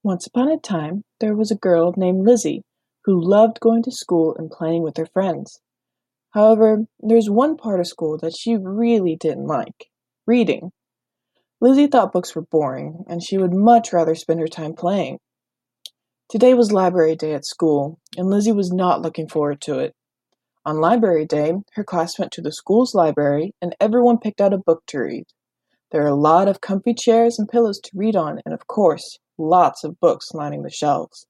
Once upon a time, there was a girl named Lizzie who loved going to school and playing with her friends. However, there's one part of school that she really didn't like: reading. Lizzie thought books were boring, and she would much rather spend her time playing. Today was library day at school, and Lizzie was not looking forward to it. On library day, her class went to the school's library, and everyone picked out a book to read. There are a lot of comfy chairs and pillows to read on, and of course, lots of books lining the shelves.